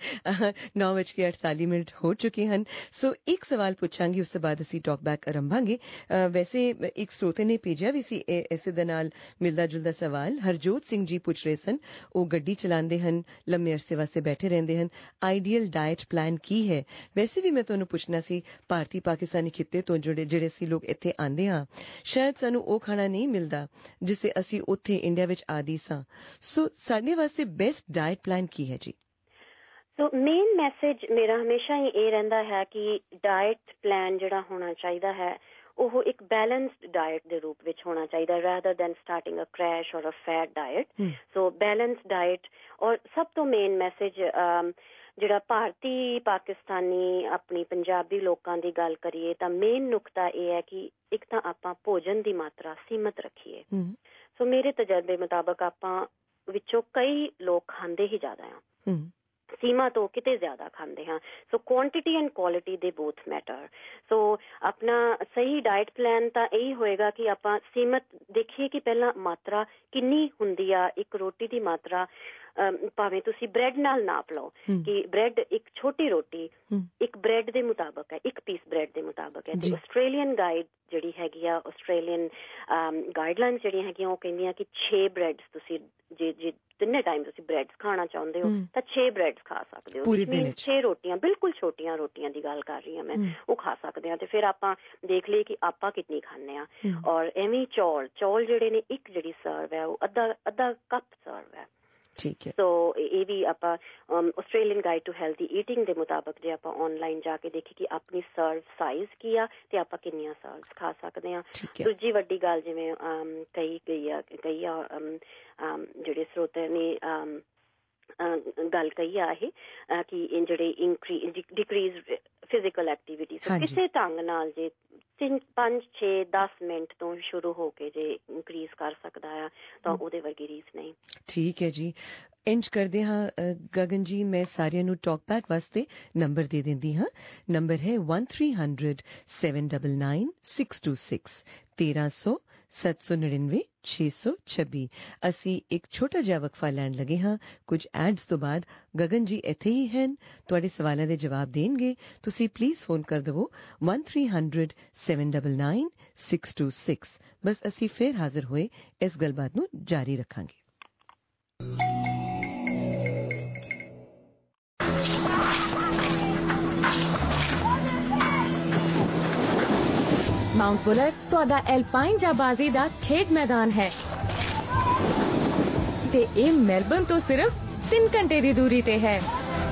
B: ਨੌ ਵਜ ਕੇ ਅਠਤਾਲੀ ਮਿੰਟ ਹੋ ਚੁੱਕੇ ਹਨ। ਸੋ ਇੱਕ ਸਵਾਲ ਪੁੱਛਾਂਗੀ, ਉਸ ਤੋਂ ਬਾਅਦ ਅਸੀਂ ਟਾਕ ਬੈਕ ਆਰੰਭਾਂਗੇ। ਵੈਸੇ ਇੱਕ ਸਰੋਤੇ ਨੇ ਭੇਜਿਆ ਵੀ ਸੀ ਇਸੇ ਦੇ ਨਾਲ ਮਿਲਦਾ ਜੁਲਦਾ ਸਵਾਲ। ਹਰਜੋਤ ਸਿੰਘ ਜੀ ਪੁੱਛ ਰਹੇ ਸਨ, ਉਹ ਗੱਡੀ ਚਲਾਉਂਦੇ ਹਨ, ਲੰਮੇ ਅਰਸੇ ਵਾਸਤੇ ਬੈਠੇ ਰਹਿੰਦੇ ਹਨ, ਆਈਡੀਅਲ ਡਾਇਟ ਪਲਾਨ ਕੀ ਹੈ? ਵੈਸੇ ਵੀ ਮੈਂ ਤੁਹਾਨੂੰ ਪੁੱਛਣਾ ਸੀ, ਭਾਰਤੀ ਪਾਕਿਸਤਾਨੀ ਖਿੱਤੇ ਤੋਂ ਜਿਹੜੇ ਜਿਹੜੇ ਅਸੀਂ ਲੋਕ ਇੱਥੇ ਆਉਂਦੇ ਹਾਂ, ਸ਼ਾਇਦ ਸਾਨੂੰ ਉਹ ਖਾਣਾ ਨਹੀਂ ਮਿਲਦਾ ਜਿਸੇ ਅਸੀਂ ਉੱਥੇ ਇੰਡੀਆ ਵਿੱਚ ਆਦੀ ਸਾਂ। ਸੋ ਸਾਡੇ ਵਾਸਤੇ ਬੈਸਟ ਡਾਇਟ ਪਲਾਨ ਕੀ ਹੈ ਜੀ?
C: ਸੋ ਮੇਨ ਮੈਸੇਜ ਮੇਰਾ ਹਮੇਸ਼ਾ ਹੀ ਇਹ ਰਹਿੰਦਾ ਹੈ ਕਿ ਡਾਇਟ ਪਲਾਨ ਜਿਹੜਾ ਹੋਣਾ ਚਾਹੀਦਾ ਹੈ ਉਹ ਇੱਕ ਬੈਲੈਂਸਡ ਡਾਇਟ ਦੇ ਰੂਪ ਵਿੱਚ ਹੋਣਾ ਚਾਹੀਦਾ ਹੈ, rather than starting a crash ਔਰ a fat diet. So balanced diet. ਔਰ ਸਭ ਤੋਂ ਮੇਨ ਮੈਸੇਜ ਜਿਹੜਾ ਭਾਰਤੀ ਪਾਕਿਸਤਾਨੀ ਆਪਣੀ ਪੰਜਾਬੀ ਲੋਕਾਂ ਦੀ ਗੱਲ ਕਰੀਏ ਤਾਂ ਮੇਨ ਨੁਕਤਾ ਇਹ ਹੈ ਕਿ ਇੱਕ ਤਾਂ ਆਪਾਂ ਭੋਜਨ ਦੀ ਮਾਤਰਾ ਸੀਮਤ ਰੱਖੀਏ। ਸੋ ਮੇਰੇ ਤਜਰਬੇ ਮੁਤਾਬਕ ਆਪਾਂ ਵਿੱਚੋਂ ਕਈ ਲੋਕ ਖਾਂਦੇ ਹੀ ਜ਼ਿਆਦਾ ਆ, ਸੀਮਾ ਤੋਂ ਕਿਤੇ ਜ਼ਿਆਦਾ ਖਾਂਦੇ ਹਾਂ। ਸੋ ਕੁਆਂਟਿਟੀ ਐਂਡ ਕੁਆਲਿਟੀ ਦੇ ਬੋਥ ਮੈਟਰ। ਸੋ ਆਪਣਾ ਸਹੀ ਡਾਇਟ ਪਲਾਨ ਤਾਂ ਇਹੀ ਹੋਏਗਾ ਕਿ ਆਪਾਂ ਸੀਮਤ ਦੇਖੀਏ ਕਿ ਪਹਿਲਾਂ ਮਾਤਰਾ ਕਿੰਨੀ ਹੁੰਦੀ ਆ। ਇੱਕ ਰੋਟੀ ਦੀ ਮਾਤਰਾ ਭਾਵੇਂ ਤੁਸੀਂ ਬ੍ਰੈਡ ਨਾਲ ਨਾਪ ਲਓ ਕਿ ਬ੍ਰੈਡ ਇੱਕ ਛੋਟੀ ਰੋਟੀ ਇੱਕ ਬ੍ਰੈਡ ਦੇ ਮੁਤਾਬਕ ਹੈ, ਇੱਕ ਪੀਸ ਬ੍ਰੈਡ ਦੇ ਮੁਤਾਬਕ ਹੈ। ਤੇ ਆਸਟ੍ਰੇਲੀਅਨ ਗਾਈਡ ਜਿਹੜੀ ਹੈਗੀ ਆ, ਆਸਟ੍ਰੇਲੀਅਨ ਗਾਈਡਲਾਈਨ ਜਿਹੜੀਆਂ ਹੈਗੀਆਂ ਉਹ ਕਹਿੰਦੀਆਂ ਕਿ ਛੇ ਬ੍ਰੈਡਸ ਤੁਸੀਂ ਜੇ ਜੇ ਤਿੰਨੇ ਟਾਈਮ ਤੁਸੀਂ ਬ੍ਰੈਡਸ ਖਾਣਾ ਚਾਹੁੰਦੇ ਹੋ ਤਾਂ ਛੇ ਬ੍ਰੈਡਸ ਖਾ ਸਕਦੇ ਹੋ। ਛੇ ਰੋਟੀਆਂ, ਬਿਲਕੁਲ ਛੋਟੀਆਂ ਰੋਟੀਆਂ ਦੀ ਗੱਲ ਕਰ ਰਹੀ ਹਾਂ ਮੈਂ, ਉਹ ਖਾ ਸਕਦੇ ਹਾਂ। ਤੇ ਫਿਰ ਆਪਾਂ ਦੇਖ ਲਈਏ ਕਿ ਆਪਾਂ ਕਿੰਨੀ ਖਾਂਦੇ ਹਾਂ। ਔਰ ਐਵੇਂ ਚੌਲ ਚੌਲ ਜਿਹੜੇ ਨੇ ਇੱਕ ਜਿਹੜੀ ਸਰਵ ਹੈ ਉਹ ਅੱਧਾ ਅੱਧਾ ਕੱਪ ਸਰਵ ਹੈ।
B: ਠੀਕ ਹੈ।
C: ਸੋ ਇਹ ਵੀ ਆਪਾਂ Australian guide to healthy eating ਦੇ ਮੁਤਾਬਕ ਜੇ ਆਪਾਂ ਆਨਲਾਈਨ ਜਾ ਕੇ ਦੇਖੀ ਕਿ ਆਪਣੀ ਸਰਵ ਸਾਈਜ਼ ਕੀ ਆ ਤੇ ਆਪਾਂ ਕਿੰਨੀਆਂ ਸਰਵਸ ਖਾ ਸਕਦੇ ਹਾਂ। ਦੂਜੀ ਵੱਡੀ ਗੱਲ ਜਿਵੇਂ ਕਈ ਗਈ ਆ ਕਈ ਆ ਜਿਹੜੇ ਸਰੋਤੇ ਨੇ ਗੱਲ ਕਹੀ ਆ ਇਹ ਕਿ ਜਿਹੜੇ ਇਨਕਰੀਜ਼ ਡਿਕਰੀਜ਼ ਫਿਜ਼ੀਕਲ ਐਕਟੀਵਿਟੀ ਕਿਸੇ ਢੰਗ ਨਾਲ ਜੇ ਤਿੰਨ ਪੰਜ ਛੇ ਦਸ ਮਿੰਟ ਤੋਂ ਸ਼ੁਰੂ ਹੋ ਕੇ ਜੇ ਇਨਕਰੀਜ਼ ਕਰ ਸਕਦਾ ਆ ਤਾਂ ਉਹਦੇ ਵਰਗੀ ਰੀਸ ਨਹੀਂ। ਠੀਕ ਹੈ ਜੀ। ਇੰਜ ਕਰਦੇ ਹਾਂ ਗਗਨ ਜੀ, ਮੈਂ ਸਾਰਿਆਂ ਨੂੰ ਟਾਕ ਬੈਕ ਵਾਸਤੇ ਨੰਬਰ ਦੇ ਦਿੰਦੀ ਹਾਂ। ਨੰਬਰ ਹੈ one three hundred seven nine nine six two six ਤੇਰਾਂ ਸੌ ਸੱਤ ਸੌ ਨੜਿਨਵੇਂ ਛੇ ਸੌ ਛੱਬੀ। ਅਸੀਂ ਇੱਕ ਛੋਟਾ ਜਿਹਾ ਵਕਫਾ ਲੈਣ ਲੱਗੇ ਹਾਂ। ਕੁਝ ਐਡਸ ਤੋਂ ਬਾਅਦ ਗਗਨ ਜੀ ਇੱਥੇ ਹੀ ਹਨ, ਤੁਹਾਡੇ ਸਵਾਲਾਂ ਦੇ ਜਵਾਬ ਦੇਣਗੇ। ਤੁਸੀਂ ਪਲੀਜ਼ ਫੋਨ ਕਰ ਦੇਵੋ one three hundred seven nine nine six two six। ਬਸ ਅਸੀਂ ਫਿਰ ਹਾਜ਼ਰ ਹੋਏ ਇਸ ਗੱਲਬਾਤ ਨੂੰ ਜਾਰੀ ਰੱਖਾਂਗੇ।
D: ਮਾਊਂਟ ਬੁਲਰ ਤੁਹਾਡਾ ਐਲਪਾਈਨ ਜਾਂਬਾਜ਼ੀ ਦਾ ਖੇਡ ਮੈਦਾਨ ਹੈ ਤੇ ਇਹ ਮੈਲਬਰਨ ਤੋਂ ਸਿਰਫ ਤਿੰਨ ਘੰਟੇ ਦੀ ਦੂਰੀ ਤੇ ਹੈ।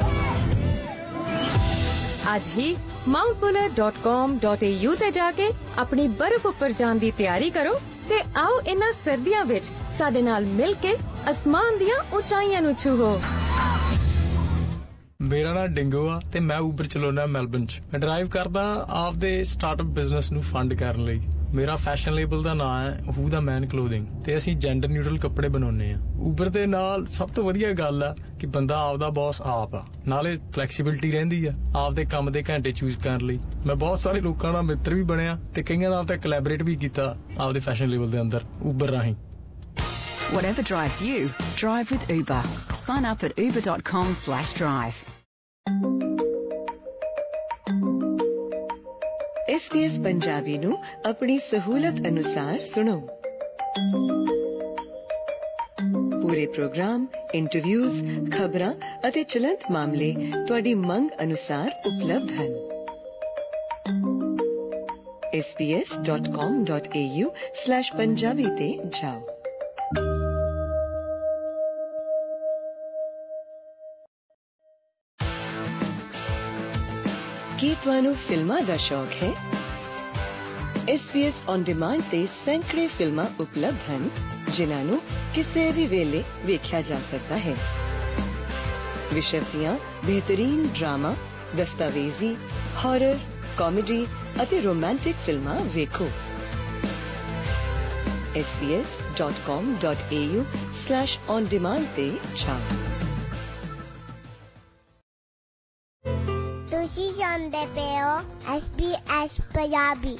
D: ਅੱਜ ਹੀ Mount Buller dot com dot A U ਤੇ ਜਾ ਕੇ ਆਪਣੀ ਬਰਫ਼ ਉੱਪਰ ਜਾਣ ਦੀ ਤਿਆਰੀ ਕਰੋ ਤੇ ਆਓ ਇਹਨਾਂ ਸਰਦੀਆਂ ਵਿੱਚ ਸਾਡੇ ਨਾਲ ਮਿਲ ਕੇ ਅਸਮਾਨ ਦੀਆਂ ਉਚਾਈਆਂ ਨੂੰ ਛੂਹੋ।
E: ਮੇਰਾ ਨਾਮ ਡਿੰਗੋ ਆ ਤੇ ਮੈਂ ਊਬਰ ਚਲਾਉਣਾ ਮੈਲਬਰਨ ਚ। ਮੈਂ ਡਰਾਈਵ ਕਰਦਾ ਆਪਦੇ ਸਟਾਰਟਅਪ ਬਿਜ਼ਨਸ ਨੂੰ ਫੰਡ ਕਰਨ ਲਈ। ਮੇਰਾ ਫੈਸ਼ਨ ਲੇਬਲ ਦਾ ਨਾਮ ਹੈ ਹੂ ਦਾ ਮੈਨ ਕਲੋਥਿੰਗ ਤੇ ਅਸੀਂ ਜੈਂਡਰ ਨਿਊਟਰਲ ਕੱਪੜੇ ਬਣਾਉਂਦੇ ਆ। ਊਬਰ ਦੇ ਨਾਲ ਸਭ ਤੋਂ ਵਧੀਆ ਗੱਲ ਆ ਕਿ ਬੰਦਾ ਆਪਦਾ ਬੌਸ ਆਪ ਆ, ਨਾਲੇ ਫਲੈਕਸੀਬਿਲਿਟੀ ਰਹਿੰਦੀ ਆ ਆਪਦੇ ਕੰਮ ਦੇ ਘੰਟੇ ਚੂਜ਼ ਕਰਨ ਲਈ। ਮੈਂ ਬਹੁਤ ਸਾਰੇ ਲੋਕਾਂ ਨਾਲ ਮਿੱਤਰ ਵੀ ਬਣਿਆ ਤੇ ਕਈਆਂ ਨਾਲ ਤਾਂ ਕੋਲੈਬੋਰੇਟ ਵੀ ਕੀਤਾ ਆਪਦੇ ਫੈਸ਼ਨ ਲੇਬਲ ਦੇ ਅੰਦਰ ਊਬਰ ਰਾਹੀਂ।
F: Whatever drives you, drive with Uber. Sign up at uber dot com slash drive.
B: S B S Punjabi ਨੂੰ ਆਪਣੀ ਸਹੂਲਤ ਅਨੁਸਾਰ ਸੁਣੋ। ਪੂਰੇ ਪ੍ਰੋਗਰਾਮ, ਇੰਟਰਵਿਊਜ਼, ਖਬਰਾਂ ਅਤੇ ਚਲੰਤ ਮਾਮਲੇ ਤੁਹਾਡੀ ਮੰਗ ਅਨੁਸਾਰ ਉਪਲਬਧ ਹਨ। S B S dot com dot A U slash Punjabi ਤੇ ਜਾਓ। ਕੀ ਤੁਹਾਨੂੰ ਫਿਲਮਾਂ ਦਾ ਸ਼ੌਕ ਹੈ? S B S on demand ਤੇ ਸੈਂਕੜੇ ਫਿਲਮਾਂ ਉਪਲਬਧ ਹਨ ਜਿਨ੍ਹਾਂ ਨੂੰ ਕਿਸੇ ਵੀ ਵੇਲੇ ਵੇਖਿਆ ਜਾ ਸਕਦਾ ਹੈ। ਵਿਸ਼ਵ ਦੀਆਂ ਬਿਹਤਰੀਨ ਡਰਾਮਾ, ਦਸਤਾਵੇਜ਼ੀ, ਹਾਰਰ, ਕਾਮੇਡੀ, ਅਤੇ ਰੋਮਾਂਟਿਕ ਫਿਲਮਾਂ ਵੇਖੋ। S B S dot com dot A U slash on demand ਤੇ ਜਾਓ।
A: ਤੁਸੀਂ ਸੁਣਦੇ ਪਏ ਹੋ ਐਸ ਬੀ ਐਸ ਪੰਜਾਬੀ।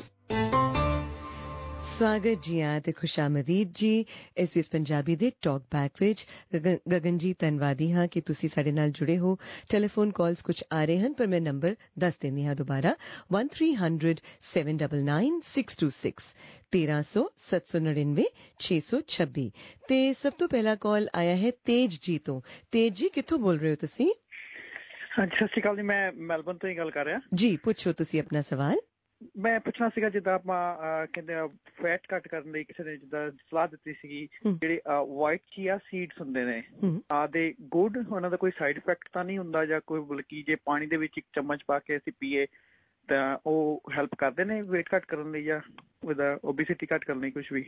B: ਸਵਾਗਤ ਜੀ ਆ ਤੇ ਖੁਸ਼ਾਮਦੀਦ G S B S Punjabi ਦੇ ਟਾਕ ਬੈਕ ਵਿੱਚ। ਗਗਨ ਜੀ ਧੰਨਵਾਦੀ ਹਾਂ ਕਿ ਤੁਸੀਂ ਸਾਡੇ ਨਾਲ ਜੁੜੇ ਹੋ। ਟੈਲੀਫੋਨ ਕਾਲਸ ਕੁਝ ਆ ਰਹੇ ਹਨ ਪਰ ਮੈਂ ਨੰਬਰ ਦੱਸ ਦਿੰਦੀ ਹਾਂ ਦੁਬਾਰਾ one three hundred seven nine nine six two six ਤੇਰਾਂ ਸੌ ਸੱਤ ਸੌ ਨੜਿਨਵੇਂ ਛੇ ਸੌ ਛੱਬੀ। ਤੇ ਸਭ ਤੋਂ ਪਹਿਲਾ ਕਾਲ ਆਇਆ ਹੈ ਤੇਜ ਜੀ ਤੋਂ। ਤੇਜ ਜੀ ਕਿੱਥੋਂ ਬੋਲ ਰਹੇ ਹੋ ਤੁਸੀਂ?
G: ਹਾਂਜੀ ਸਤਿ ਸ਼੍ਰੀ ਅਕਾਲ ਜੀ, ਮੈਂ ਮੈਲਬਨ ਤੋਂ ਹੀ ਗੱਲ ਕਰ ਰਿਹਾ
B: ਜੀ। ਪੁੱਛੋ ਤੁਸੀਂ ਆਪਣਾ ਸਵਾਲ।
G: ਮੈਂ ਪੁੱਛਣਾ ਸੀਗਾ ਜਿੱਦਾਂ ਆਪਾਂ ਕਹਿੰਦੇ ਫੈਟ ਘੱਟ ਕਰਨ ਲਈ ਕਿਸੇ ਨੇ ਜਿੱਦਾਂ ਸਲਾਹ ਦਿੱਤੀ ਸੀਗੀ, ਜਿਹੜੇ ਵਾਈਟ ਚੀਆ ਸੀਡਸ ਹੁੰਦੇ ਨੇ ਆ ਦੇ ਗੁੱਡ, ਉਹਨਾਂ ਦਾ ਕੋਈ ਸਾਈਡ ਇਫੈਕਟ ਤਾਂ ਨਹੀਂ ਹੁੰਦਾ ਜਾਂ ਕੋਈ ਬਲਕਿ ਜੇ ਪਾਣੀ ਦੇ ਵਿੱਚ ਇੱਕ ਚਮਚ ਪਾ ਕੇ ਅਸੀਂ ਪੀਏ ਤਾਂ ਉਹ ਹੈਲਪ ਕਰਦੇ ਨੇ ਵੇਟ ਘੱਟ ਕਰਨ ਲਈ ਜਾਂ ਉਹਦਾ ਓਬੇਸਿਟੀ ਘੱਟ ਕਰਨ ਲਈ ਕੁਝ ਵੀ?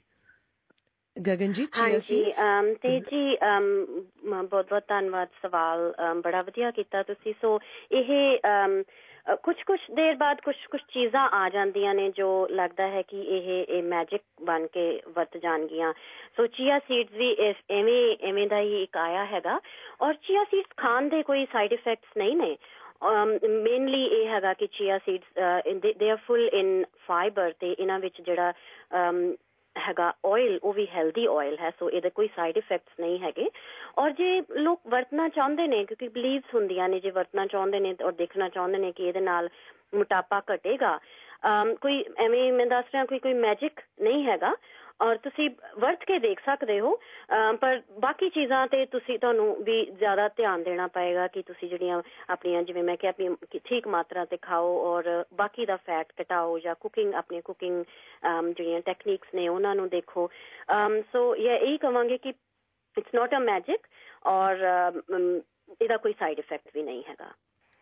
B: ਗਗਨ ਜੀ
C: ਹਾਂਜੀ ਤੇ ਜੀ ਬਹੁਤ ਬਹੁਤ ਧੰਨਵਾਦ, ਸਵਾਲ ਬੜਾ ਵਧੀਆ ਕੀਤਾ ਤੁਸੀਂ। ਸੋ ਇਹ ਕੁਛ ਕੁਛ ਦੇਰ ਬਾਅਦ ਕੁਛ ਕੁਛ ਚੀਜ਼ਾਂ ਆ ਜਾਂਦੀਆਂ ਨੇ ਜੋ ਲੱਗਦਾ ਹੈ ਕਿ ਇਹ ਇਹ ਮੈਜਿਕ ਬਣ ਕੇ ਵਰਤ ਜਾਣਗੀਆਂ। ਸੋ ਚੀਆ ਸੀਡਸ ਵੀ ਐਵੇਂ ਐਵੇਂ ਦਾ ਹੀ ਇੱਕ ਆਇਆ ਹੈਗਾ ਔਰ ਚੀਆ ਸੀਡਸ ਖਾਣ ਦੇ ਕੋਈ ਸਾਈਡ ਇਫੈਕਟਸ ਨਹੀਂ ਨੇ। ਮੇਨਲੀ ਇਹ ਹੈਗਾ ਕਿ chia seeds they are full in fibre ਤੇ ਇਹਨਾਂ ਵਿੱਚ ਜਿਹੜਾ ਹੈਗਾ ਆਇਲ ਉਹ ਵੀ ਹੈਲਦੀ ਆਇਲ ਹੈ। ਸੋ ਇਹਦੇ ਕੋਈ ਸਾਈਡ ਇਫੈਕਟਸ ਨਹੀਂ ਹੈਗੇ। ਔਰ ਜੇ ਲੋਕ ਵਰਤਣਾ ਚਾਹੁੰਦੇ ਨੇ ਕਿਉਂਕਿ ਬਿਲੀਵਸ ਹੁੰਦੀਆਂ ਨੇ, ਜੇ ਵਰਤਣਾ ਚਾਹੁੰਦੇ ਨੇ ਔਰ ਦੇਖਣਾ ਚਾਹੁੰਦੇ ਨੇ ਕਿ ਇਹਦੇ ਨਾਲ ਮੋਟਾਪਾ ਘਟੇਗਾ, ਕੋਈ ਐਵੇਂ ਮੈਂ ਦੱਸ ਰਿਹਾ ਕੋਈ ਕੋਈ ਮੈਜਿਕ ਨਹੀਂ ਹੈਗਾ ਔਰ ਤੁਸੀਂ ਵਰਤ ਕੇ ਦੇਖ ਸਕਦੇ ਹੋ। ਪਰ ਬਾਕੀ ਚੀਜ਼ਾਂ ਤੇ ਤੁਸੀਂ ਤੁਹਾਨੂੰ ਵੀ ਜ਼ਿਆਦਾ ਧਿਆਨ ਦੇਣਾ ਪਏਗਾ ਕਿ ਤੁਸੀਂ ਜਿਹੜੀਆਂ ਆਪਣੀਆਂ ਜਿਵੇਂ ਮੈਂ ਕਿਹਾ ਆਪਣੀ ਠੀਕ ਮਾਤਰਾ ਤੇ ਖਾਓ ਔਰ ਬਾਕੀ ਦਾ ਫੈਟ ਘਟਾਓ ਜਾਂ ਕੁਕਿੰਗ ਆਪਣੀ ਕੁਕਿੰਗ ਜਿਹੜੀਆਂ ਟੈਕਨੀਕਸ ਨੇ ਉਹਨਾਂ ਨੂੰ ਦੇਖੋ। ਸੋ ਇਹ ਇਹੀ ਕਹਾਂਗੇ ਕਿ ਇਟਸ ਨੋਟ ਅ ਮੈਜਿਕ ਔਰ ਇਹਦਾ ਕੋਈ ਸਾਈਡ ਇਫੈਕਟ ਵੀ ਨਹੀਂ ਹੈਗਾ।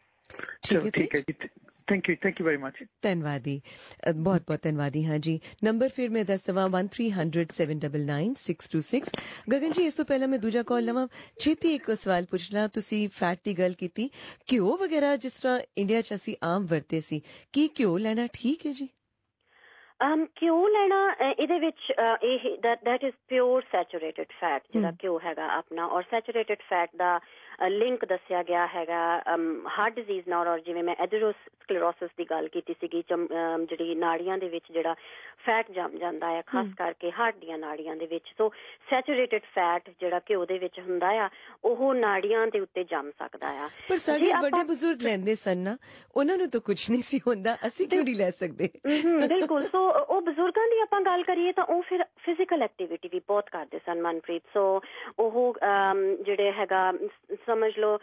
G: ਠੀਕ ਹੈ ਜੀ, thank you thank you very much.
B: ਧੰਨਵਾਦੀ, ਬਹੁਤ ਬਹੁਤ ਧੰਨਵਾਦੀ। ਹਾਂ ਜੀ, ਨੰਬਰ ਫਿਰ ਮੈਂ ਦੱਸ ਦੇਵਾਂ one three hundred seven nine nine six two six। Gagan ਜੀ ਇਸ ਤੋਂ ਪਹਿਲਾਂ ਮੈਂ ਦੂਜਾ ਕਾਲ ਲਵਾਂ, ਛੇਤੀ ਇੱਕ ਸਵਾਲ ਪੁੱਛਣਾ। ਤੁਸੀਂ ਫੈਟ ਦੀ ਗੱਲ ਕੀਤੀ, ਘਿਓ ਵਗੈਰਾ ਜਿਸ ਤਰ੍ਹਾਂ ਇੰਡੀਆ 'ਚ ਅਸੀਂ ਆਮ ਵਰਤੇ ਸੀ, ਕੀ ਘਿਓ ਲੈਣਾ ਠੀਕ ਹੈ ਜੀ?
C: Um, ਘਿਓ ਲੈਣਾ ਇਹਦੇ ਵਿੱਚ ਇਹ that is pure saturated fat ਜਿਹੜਾ ਘਿਓ ਹੈਗਾ ਆਪਣਾ, ਔਰ ਸੈਚੂਰੇਟਿਡ ਫੈਟ ਦਾ ਲਿੰਕ ਦੱਸਿਆ ਗਿਆ ਹੈਗਾ ਹਾਰਟ ਡਿਜ਼ੀਜ਼ ਨਾਲ। ਔਰ ਜਿਵੇਂ ਮੈਂ ਐਥੀਰੋਸਕਲੇਰੋਸਿਸ ਦੀ ਗੱਲ ਕੀਤੀ ਸੀਗੀ, ਜਿਹੜੀ ਨਾੜੀਆਂ ਦੇ ਵਿੱਚ ਜਿਹੜਾ ਫੈਟ ਜੰਮ ਜਾਂਦਾ ਹੈ ਖਾਸ ਕਰਕੇ ਹਾਰਟ ਦੀਆਂ ਨਾੜੀਆਂ ਦੇ ਵਿੱਚ। ਸੋ ਸੈਚੂਰੇਟਿਡ ਫੈਟ ਜਿਹੜਾ ਘਿਓ ਦੇ ਵਿੱਚ ਹੁੰਦਾ ਆ ਉਹ ਨਾੜੀਆਂ ਦੇ ਉੱਤੇ ਜੰਮ ਸਕਦਾ ਆ।
B: ਪਰ ਸਾਡੇ ਵੱਡੇ ਬਜ਼ੁਰਗ ਲੈਂਦੇ ਸਨ ਨਾ, ਉਹਨਾਂ ਨੂੰ ਤਾਂ ਕੁਝ ਨਹੀਂ ਸੀ ਹੁੰਦਾ, ਅਸੀਂ ਕਿਉਂ ਨਹੀਂ ਲੈ ਸਕਦੇ?
C: ਬਿਲਕੁਲ। ਸੋ ਉਹ ਬਜ਼ੁਰਗਾਂ ਦੀ ਆਪਾਂ ਗੱਲ ਕਰੀਏ ਤਾਂ ਉਹ ਫਿਰ ਫਿਜ਼ੀਕਲ ਐਕਟੀਵਿਟੀ ਵੀ ਬਹੁਤ ਕਰਦੇ ਸਨ ਮਨਪ੍ਰੀਤ। ਸੋ ਉਹ ਜਿਹੜੇ ਹੈਗਾ ਸਮਝ ਲਓ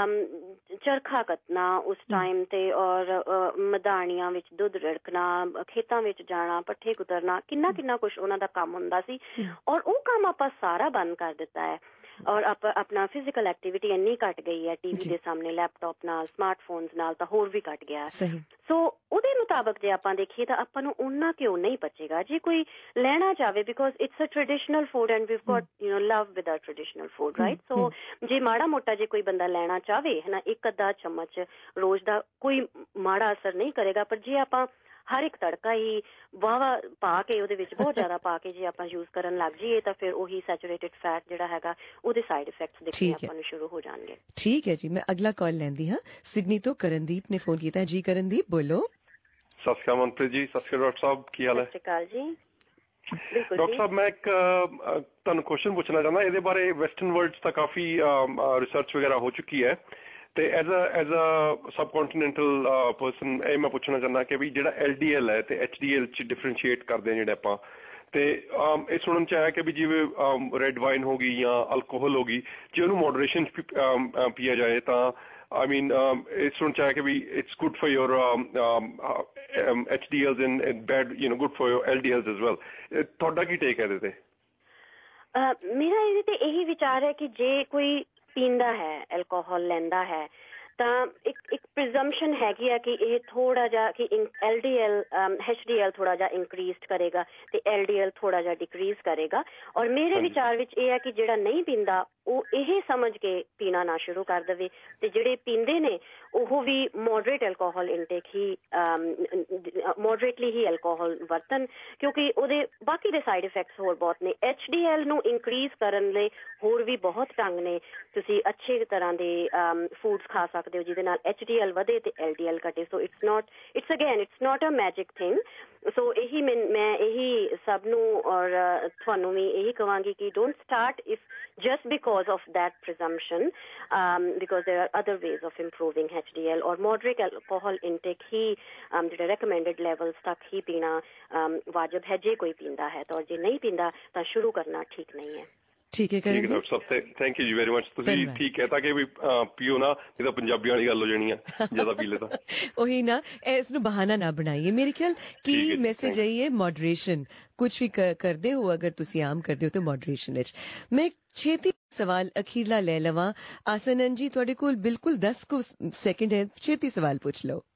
C: ਚਰਖਾ ਕੱਤਣਾ ਉਸ ਟਾਈਮ ਤੇ ਔਰ ਮਦਾਨੀਆਂ ਵਿੱਚ ਦੁੱਧ ਰਿੜਕਣਾ, ਖੇਤਾਂ ਵਿੱਚ ਜਾਣਾ, ਪੱਠੇ ਕੁਤਰਨਾ, ਕਿੰਨਾ ਕਿੰਨਾ ਕੁਛ ਉਹਨਾਂ ਦਾ ਕੰਮ ਹੁੰਦਾ ਸੀ ਔਰ ਉਹ ਕੰਮ ਆਪਾਂ ਸਾਰਾ ਬੰਦ ਕਰ ਦਿੱਤਾ ਹੈ। ਔਰ ਆਪ ਆਪਣਾ ਫਿਜ਼ੀਕਲ ਐਕਟੀਵਿਟੀ ਇੰਨੀ ਘੱਟ ਗਈ ਹੈ ਟੀਵੀ ਦੇ ਸਾਹਮਣੇ, ਲੈਪਟਾਪ ਨਾਲ, ਸਮਾਰਟਫੋਨਸ ਨਾਲ ਤਾਂ ਹੋਰ ਵੀ ਘੱਟ ਗਿਆ। ਸੋ ਉਹਦੇ ਮੁਤਾਬਕ ਜੇ ਆਪਾਂ ਦੇਖੀਏ ਤਾਂ ਆਪਾਂ ਨੂੰ ਓਨਾ ਘਿਓ ਨਹੀਂ ਬਚੇਗਾ ਜੇ ਕੋਈ ਲੈਣਾ ਚਾਹਵੇ, because it's a traditional food and we've got you know love with our traditional food, right? So ਜੇ ਮਾੜਾ ਮੋਟਾ ਜੇ ਕੋਈ ਬੰਦਾ ਲੈਣਾ ਚਾਹਵੇ ਹੈ ਨਾ, ਇੱਕ ਅੱਧਾ ਚਮਚ ਰੋਜ਼ ਦਾ ਕੋਈ ਮਾੜਾ ਅਸਰ ਨਹੀਂ ਕਰੇਗਾ। ਪਰ ਜੇ ਆਪਾਂ ਹਰ ਇੱਕ ਤੜਕਾ ਹੀ ਵਾਹਵਾ ਪਾ ਕੇ ਉਹਦੇ ਵਿੱਚ ਬਹੁਤ ਜ਼ਿਆਦਾ ਪਾ ਕੇ ਜੇ ਆਪਾਂ ਯੂਜ਼ ਕਰਨ ਲੱਗ ਜਾਈਏ ਤਾਂ ਫਿਰ ਉਹੀ ਸੈਚੂਰੇਟਿਡ ਫੈਟ ਜਿਹੜਾ ਹੈਗਾ ਉਹਦੇ ਸਾਈਡ ਇਫੈਕਟਸ ਦੇਖਣੇ ਆਪਾਂ ਨੂੰ ਸ਼ੁਰੂ ਹੋ ਜਾਣਗੇ।
B: ਠੀਕ ਹੈ ਜੀ, ਮੈਂ ਅਗਲਾ ਕਾਲ ਲੈਂਦੀ ਹਾਂ। ਸਿਡਨੀ ਤੋਂ ਕਰਨਦੀਪ ਨੇ ਫੋਨ ਕੀਤਾ। ਜੀ ਕਰਨਦੀਪ ਬੋਲੋ।
H: ਸਤਿ ਸ਼੍ਰੀ ਅਕਾਲ ਮਨਪ੍ਰੀਤ ਜੀ। ਸਤਿ ਸ਼੍ਰੀ ਅਕਾਲ ਡਾਕਟਰ ਸਾਹਿਬ, ਕੀ ਹਾਲ ਹੈ?
C: ਸਤਿ ਸ਼੍ਰੀ ਅਕਾਲ ਜੀ।
H: ਡਾਕਟਰ ਸਾਹਿਬ ਮੈਂ ਇੱਕ ਤੁਹਾਨੂੰ ਕੁਐਸਚਨ ਪੁੱਛਣਾ ਚਾਹੁੰਦਾ। ਇਹਦੇ ਬਾਰੇ ਵੈਸਟਰਨ ਵਰਲਡ 'ਚ ਤਾਂ ਕਾਫੀ ਰਿਸਰਚ ਵਗੈਰਾ ਹੋ ਚੁੱਕੀ ਹੈ ਤੇ as a as a sub continental person ਇਹ ਮੈਂ ਪੁੱਛਣਾ ਚਾਹੁੰਦਾ ਕਿ ਵੀ ਜਿਹੜਾ ਐਲ ਡੀ ਐਲ ਹੈ ਤੇ ਐਚ ਡੀ ਐਲ 'ਚ ਡਿਫਰੈਂਸ਼ੀਏਟ ਕਰਦੇ ਹਾਂ ਜਿਹੜੇ ਆਪਾਂ, ਤੇ ਇਹ ਸੁਣਨ 'ਚ ਆਇਆ ਕਿ ਵੀ ਜਿਵੇਂ ਰੈੱਡ ਵਾਈਨ ਹੋ ਗਈ ਜਾਂ ਅਲਕੋਹਲ ਹੋ ਗਈ, ਜੇ ਉਹਨੂੰ ਮੋਡਰੇਸ਼ਨ 'ਚ ਪੀਆ ਜਾਏ ਤਾਂ I mean, um, it's not like it's good for your um, um, um, H D Ls and, and bad, you know, good for your L D Ls as well. ਤੁਹਾਡਾ ਕੀ ਟੇਕ ਹੈ ਇਹਦੇ ਤੇ?
C: ਮੇਰਾ ਇਹਦੇ ਤੇ ਇਹੀ ਵਿਚਾਰ ਹੈ ਕਿ ਜੇ ਕੋਈ ਪੀਂਦਾ ਹੈ, ਐਲਕੋਹਲ ਲੈਂਦਾ ਹੈ, ਤਾਂ ਇੱਕ ਇੱਕ ਪ੍ਰੀਜ਼ੰਪਸ਼ਨ ਹੈਗੀ ਆ ਕਿ ਇਹ ਥੋੜਾ ਜਿਹਾ ਕਿ L D L H D L ਥੋੜਾ ਜਿਹਾ ਇਨਕਰੀਜ਼ਡ ਕਰੇਗਾ ਤੇ ਐਲ ਡੀ ਐਲ ਥੋੜਾ ਜਿਹਾ ਡਿਕਰੀਜ਼ ਕਰੇਗਾ। ਔਰ ਮੇਰੇ ਵਿਚਾਰ ਵਿੱਚ ਇਹ ਹੈ ਕਿ ਜਿਹੜਾ ਨਹੀਂ ਪੀਂਦਾ ਉਹ ਇਹ ਸਮਝ ਕੇ ਪੀਣਾ ਨਾ ਸ਼ੁਰੂ ਕਰ ਦੇਵੇ ਤੇ ਜਿਹੜੇ ਪੀਂਦੇ ਨੇ ਉਹ ਵੀ ਮੋਡਰੇਟ ਐਲਕੋਹਲ ਇਨਟੇਕ ਹੀ ਮੋਡਰੇਟਲੀ ਹੀ ਐਲਕੋਹਲ ਵਰਤਣ ਕਿਉਂਕਿ ਉਹਦੇ ਬਾਕੀ ਦੇ ਸਾਈਡ ਇਫੈਕਟਸ ਹੋਰ ਬਹੁਤ ਨੇ। ਐਚ ਡੀ ਐਲ ਨੂੰ ਇਨਕਰੀਜ਼ ਕਰਨ ਲਈ ਹੋਰ ਵੀ ਬਹੁਤ ਢੰਗ ਨੇ। ਤੁਸੀਂ ਅੱਛੇ ਤਰ੍ਹਾਂ ਦੇ ਫੂਡਸ ਖਾ ਸਕਦੇ ਹੋ ਜਿਹਦੇ ਨਾਲ ਐਚ ਡੀ ਐਲ ਵਧੇ ਤੇ ਐਲ ਡੀ ਐਲ ਘਟੇ। So it's not it's again it's not a magic thing. So ਇਹੀ ਮੈਂ ਮੈਂ ਇਹੀ ਸਭ ਨੂੰ ਔਰ ਤੁਹਾਨੂੰ ਵੀ ਇਹੀ ਕਹਾਂਗੀ ਕਿ don't start if just because of that presumption, um, because there are other ways of improving H D L or moderate alcohol intake ही um, जो recommended levels तक ही पीना um, वाजिब है। जे कोई पींदा है तो जे नहीं पींदा तो शुरू करना ठीक नहीं है।
B: ਠੀਕ ਹੈ ਕਰਨ
H: ਡਾਕਟਰ ਸਾਹਿਬ ਥੈਂਕ ਯੂ ਜੀ ਵੈਰੀ ਮਚ। ਤੁਸੀਂ ਠੀਕ ਹੈ ਤਾਂ ਕਿ ਵੀ ਪੀਓ ਨਾ ਨਹੀਂ ਤਾਂ ਪੰਜਾਬੀਆਂ ਵਾਲੀ ਗੱਲ ਹੋ ਜਾਣੀ ਆ ਜਿਆਦਾ ਪੀ ਲੈ ਤਾਂ
B: ਉਹੀ ਨਾ ਇਸ ਨੂੰ ਬਹਾਨਾ ਨਾ ਬਣਾਈਏ। ਮੇਰੇ ਖਿਆਲ ਕੀ ਮੈਸੇਜ ਹੈ ਇਹ ਮੋਡਰੇਸ਼ਨ ਕੁਛ ਵੀ ਕਰਦੇ ਹੋ ਅਗਰ ਤੁਸੀਂ ਆਮ ਕਰਦੇ ਹੋ ਤਾਂ ਮੋਡਰੇਸ਼ਨ ਵਿੱਚ। ਮੈਂ ਛੇਤੀ ਸਵਾਲ ਅਖੀਰਲਾ ਲੈ ਲਵਾਂ ਆਸਨਨ ਜੀ ਤੁਹਾਡੇ ਕੋਲ ਬਿਲਕੁਲ ਦਸ ਕੁ ਸੈਕਿੰਡ ਹੈ ਛੇਤੀ ਸਵਾਲ ਪੁੱਛ ਲਓ।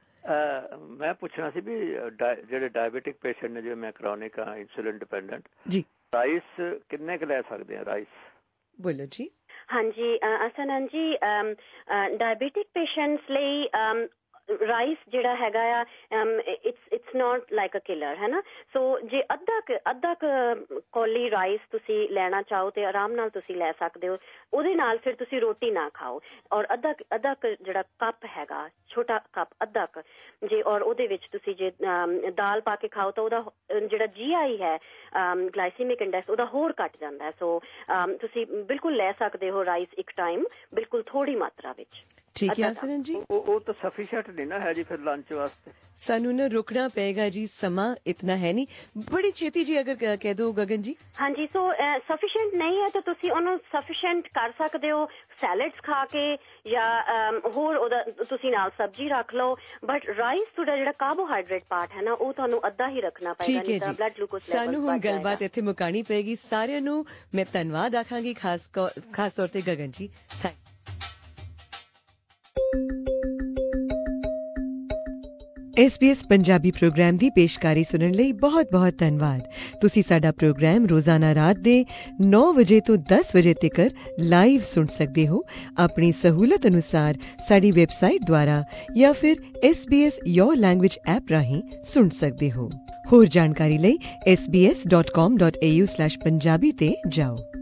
I: ਮੈਂ ਪੁੱਛਣਾ ਸੀ ਵੀ ਜਿਹੜੇ ਡਾਇਬੀਟਿਕ ਪੇਸ਼ੈਂਟ ਨੇ ਜਿਵੇਂ ਮੈਂ ਕ੍ਰੋਨਿਕ ਆ ਇਨਸੂਲਿਨ ਡਿਪੈਂਡੈਂਟ
B: ਜੀ
I: ਰਾਈਸ ਕਿੰਨੇ ਕੁ ਲੈ ਸਕਦੇ ਆ ਰਾਈਸ?
B: ਬੋਲੋ ਜੀ।
C: ਹਾਂਜੀ ਆਸਨਨ ਜੀ ਡਾਇਬੀਟਿਕ ਪੇਸ਼ੈਂਟਸ ਲਈ ਰਾਈਸ ਜਿਹੜਾ ਹੈਗਾ ਆ it's it's not like a killer ਹੈ ਨਾ। ਸੋ ਜੇ ਅੱਧਾ ਕੁ ਅੱਧਾ ਕੁ ਕੌਲੀ ਰਾਈਸ ਤੁਸੀਂ ਲੈਣਾ ਚਾਹੋ ਤੇ ਆਰਾਮ ਨਾਲ ਤੁਸੀਂ ਲੈ ਸਕਦੇ ਹੋ। ਉਹਦੇ ਨਾਲ ਫਿਰ ਤੁਸੀਂ ਰੋਟੀ ਨਾ ਖਾਓ ਔਰ ਅੱਧਾ ਅੱਧਾ ਜਿਹੜਾ ਕੱਪ ਹੈਗਾ ਛੋਟਾ ਕੱਪ ਅੱਧਾ ਕੁ ਜੇ ਔਰ ਉਹਦੇ ਵਿੱਚ ਤੁਸੀਂ ਜੇ ਦਾਲ ਪਾ ਕੇ ਖਾਓ ਤਾਂ ਉਹਦਾ ਜਿਹੜਾ ਜੀ ਆਈ ਹੈ ਗਲਾਈਸੀਮਿਕ ਇੰਡੈਕਸ ਉਹਦਾ ਹੋਰ ਘੱਟ ਜਾਂਦਾ ਹੈ। ਸੋ ਤੁਸੀਂ ਬਿਲਕੁਲ ਲੈ ਸਕਦੇ ਹੋ ਰਾਈਸ ਇੱਕ ਟਾਈਮ ਬਿਲਕੁਲ ਥੋੜੀ ਮਾਤਰਾ ਵਿੱਚ।
B: ਠੀਕ ਹੈ ਆਸਨਨ ਜੀ।
I: ਉਹ ਤਾਂ ਸਫੀਸ਼ੀਐਂਟ ਨਹੀਂ ਨਾ ਹੈ ਜੀ ਫਿਰ ਲੰਚ ਵਾਸਤੇ।
B: ਸਾਨੂੰ ਨਾ ਰੁਕਣਾ ਪਏਗਾ ਜੀ ਸਮਾਂ ਇਤਨਾ ਹੈ ਨਹੀਂ। ਬੜੀ ਛੇਤੀ ਜੀ ਅਗਰ ਕਹਿ ਦੋ ਗਗਨ ਜੀ।
C: ਹਾਂਜੀ ਸੋ ਸਫੀਸ਼ੀਐਂਟ ਨਹੀਂ ਹੈ ਤਾਂ ਤੁਸੀਂ ਉਹਨੂੰ ਸਫੀਸ਼ੀਐਂਟ ਕਰ ਸਕਦੇ ਹੋ ਸੈਲਡਸ ਖਾ ਕੇ ਜਾਂ ਹੋਰ ਉਹਦਾ ਤੁਸੀਂ ਨਾਲ ਸਬਜ਼ੀ ਰੱਖ ਲਓ। ਬਟ ਰਾਈਸ ਤੁਹਾਡਾ ਜਿਹੜਾ ਕਾਰਬੋਹਾਈਡਰੇਟ ਪਾਰਟ ਹੈ ਨਾ ਉਹ ਤੁਹਾਨੂੰ ਅੱਧਾ ਹੀ ਰੱਖਣਾ ਪਏਗਾ ਨਹੀਂ ਤਾਂ ਬਲੱਡ ਗਲੂਕੋਜ਼ ਲੈਵਲ
B: ਸਾਨੂੰ ਹੁਣ ਗੱਲਬਾਤ ਇੱਥੇ ਮੁਕਾਣੀ ਪਏਗੀ। ਸਾਰਿਆਂ ਨੂੰ ਮੈਂ ਧੰਨਵਾਦ ਆਖਾਂਗੀ ਖਾਸ ਖਾਸ ਤੌਰ ਤੇ Gagan ji. Thank S B S Punjabi programme ਦੀ ਪੇਸ਼ਕਾਰੀ ਸੁਣਨ ਲਈ ਬਹੁਤ-ਬਹੁਤ ਧੰਨਵਾਦ। ਤੁਸੀਂ ਸਾਡਾ ਪ੍ਰੋਗਰਾਮ ਰੋਜ਼ਾਨਾ ਰਾਤ ਦੇ ਨੌ ਵਜੇ ਤੋਂ ਦਸ ਵਜੇ ਤੱਕ ਲਾਈਵ ਸੁਣ ਸਕਦੇ ਹੋ ਆਪਣੀ ਸਹੂਲਤ ਅਨੁਸਾਰ ਸਾਡੀ ਵੈਬਸਾਈਟ ਦੁਆਰਾ ਜਾਂ ਫਿਰ S B S your language app ਰਾਹੀਂ ਸੁਣ ਸਕਦੇ ਹੋ। ਹੋਰ ਜਾਣਕਾਰੀ ਲਈ S B S dot com dot A U slash Punjabi ਤੇ ਜਾਓ।